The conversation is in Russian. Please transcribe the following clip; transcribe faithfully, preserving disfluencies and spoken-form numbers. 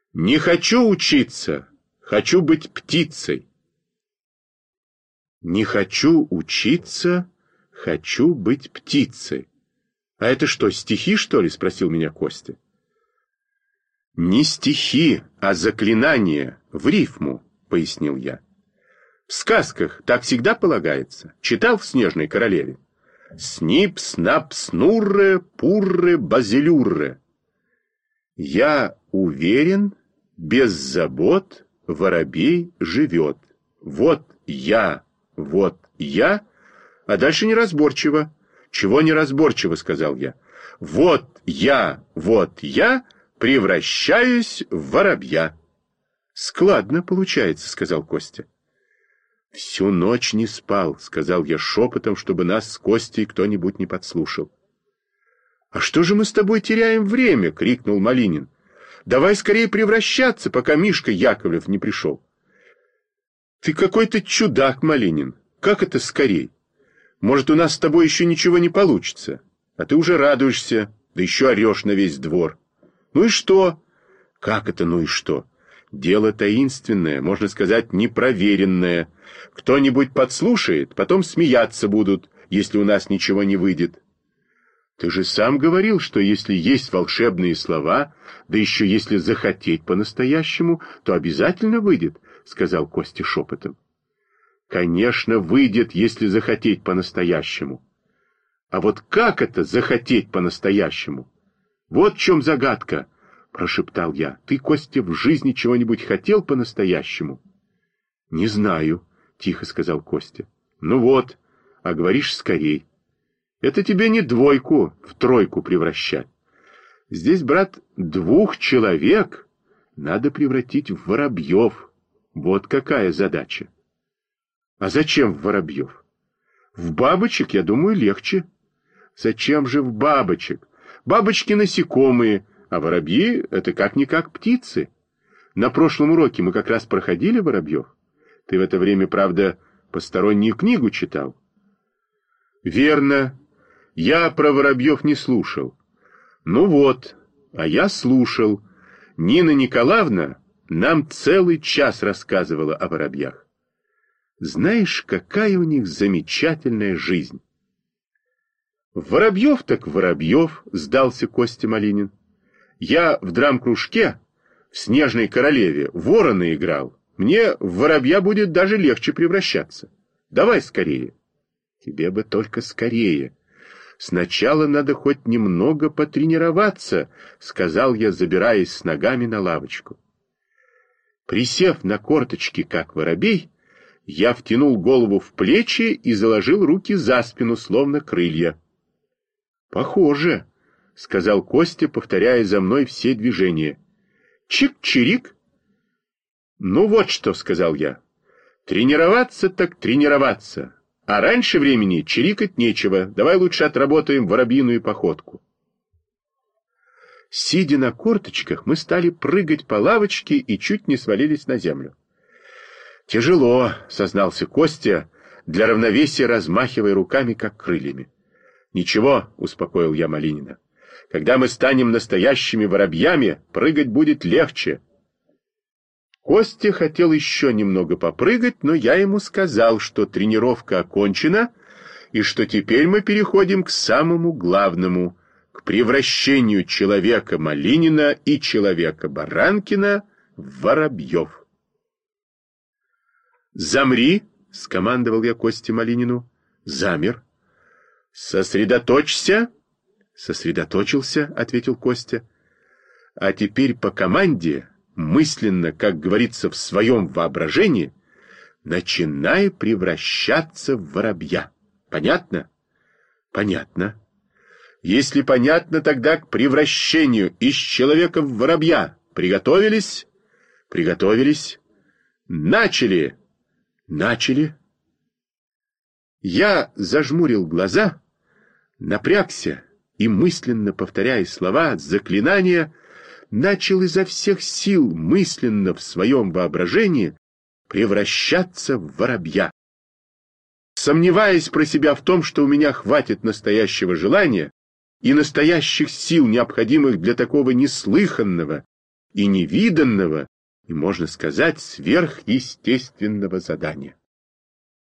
Не хочу учиться, хочу быть птицей. Не хочу учиться, хочу быть птицей. А это что, стихи, что ли? Спросил меня Костя. Не стихи, а заклинания в рифму, пояснил я. В сказках так всегда полагается. Читал в «Снежной королеве»? Снип, снап, снурре, пурре, базилюрре. Я уверен, без забот воробей живет. Вот я, вот я, а дальше неразборчиво. Чего неразборчиво, сказал я. Вот я, вот я превращаюсь в воробья. Складно получается, сказал Костя. Всю ночь не спал, сказал я шепотом, чтобы нас с Костей кто-нибудь не подслушал. А что же мы с тобой теряем время? Крикнул Малинин. Давай скорее превращаться, пока Мишка Яковлев не пришел. Ты какой-то чудак, Малинин. Как это скорей? Может, у нас с тобой еще ничего не получится? А ты уже радуешься, да еще орешь на весь двор. Ну и что? Как это ну и что? Дело таинственное, можно сказать, непроверенное. Кто-нибудь подслушает, потом смеяться будут, если у нас ничего не выйдет. Ты же сам говорил, что если есть волшебные слова, да еще если захотеть по-настоящему, то обязательно выйдет, сказал Костя шепотом. Конечно, выйдет, если захотеть по-настоящему. А вот как это захотеть по-настоящему? Вот в чем загадка, прошептал я. Ты, Костя, в жизни чего-нибудь хотел по-настоящему? Не знаю, тихо сказал Костя. Ну вот, а говоришь скорей. Это тебе не двойку в тройку превращать. Здесь, брат, двух человек надо превратить в воробьев. Вот какая задача. А зачем в воробьев? В бабочек, я думаю, легче. Зачем же в бабочек? Бабочки насекомые, а воробьи — это как-никак птицы. На прошлом уроке мы как раз проходили воробьев. Ты в это время, правда, постороннюю книгу читал. Верно. Я про воробьев не слушал. Ну вот, а я слушал. Нина Николаевна нам целый час рассказывала о воробьях. Знаешь, какая у них замечательная жизнь. Воробьев так воробьев, сдался Костя Малинин. Я в драм-кружке в «Снежной королеве» ворона играл. Мне в воробья будет даже легче превращаться. Давай скорее. Тебе бы только скорее. Сначала надо хоть немного потренироваться, сказал я, забираясь с ногами на лавочку. Присев на корточки, как воробей, я втянул голову в плечи и заложил руки за спину, словно крылья. Похоже, сказал Костя, повторяя за мной все движения. Чик-чирик. Ну вот что, сказал я. Тренироваться так тренироваться. А раньше времени чирикать нечего. Давай лучше отработаем воробьиную походку. Сидя на корточках, мы стали прыгать по лавочке и чуть не свалились на землю. Тяжело, сознался Костя, для равновесия размахивая руками, как крыльями. Ничего, успокоил я Малинина. Когда мы станем настоящими воробьями, прыгать будет легче. Костя хотел еще немного попрыгать, но я ему сказал, что тренировка окончена, и что теперь мы переходим к самому главному, к превращению человека Малинина и человека Баранкина в воробьев. «Замри!» — скомандовал я Косте Малинину. Замер. «Сосредоточься!» «Сосредоточился», — ответил Костя. «А теперь по команде, мысленно, как говорится, в своем воображении, начинай превращаться в воробья. Понятно?» «Понятно». «Если понятно, тогда к превращению из человека в воробья. Приготовились?» «Приготовились». «Начали!» «Начали». Я зажмурил глаза, напрягся и, мысленно повторяя слова заклинания, начал изо всех сил мысленно в своем воображении превращаться в воробья. Сомневаясь про себя в том, что у меня хватит настоящего желания и настоящих сил, необходимых для такого неслыханного и невиданного, и, можно сказать, сверхъестественного задания.